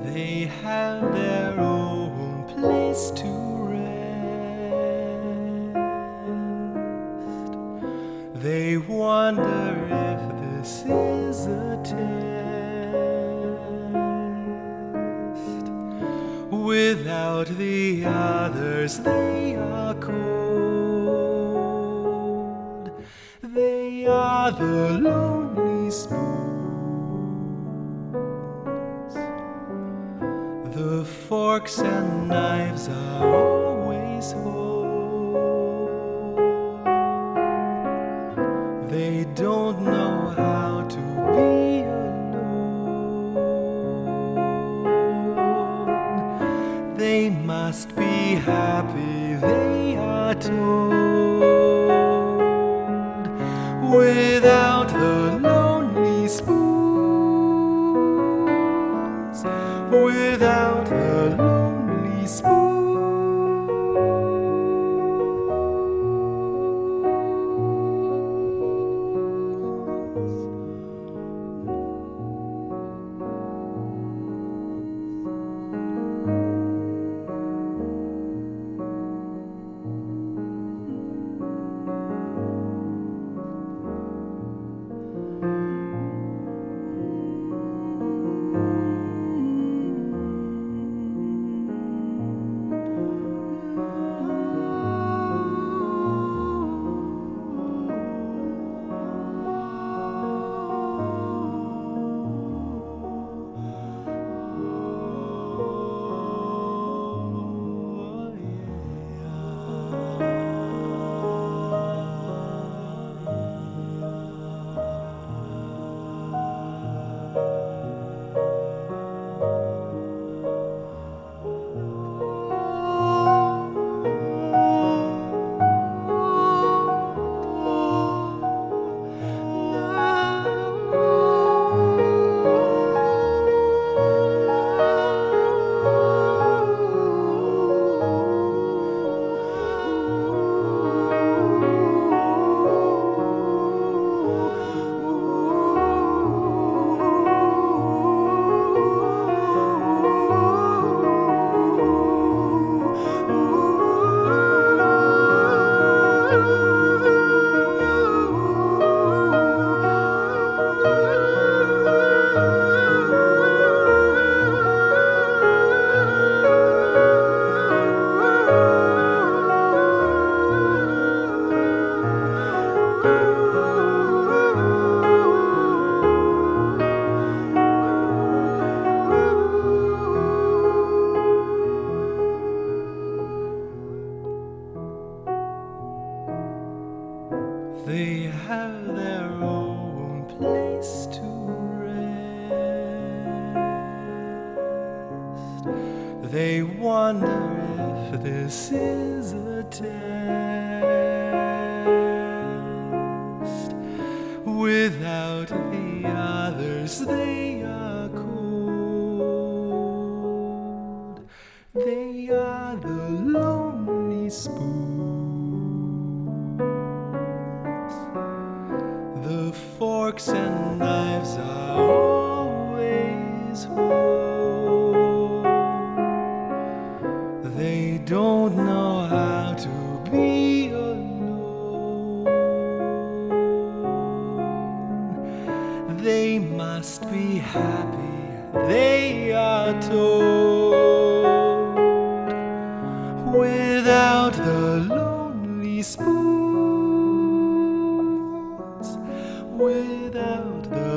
They have their own place to rest. They wonder if this is a test. Without the others, they are cold. They are the lonely spoons. The forks and knives are always whole. They don't know how to be alone. They must be happy, they are told. Without the lonely spoons, without the lonely spoons. They have their own place to rest. They wonder if this is a test. Without the others, they are cold. They are the lonely spoons. The forks and knives are always whole. They don't know how to be alone. They must be happy, they are told. Without the lonely spoons, without the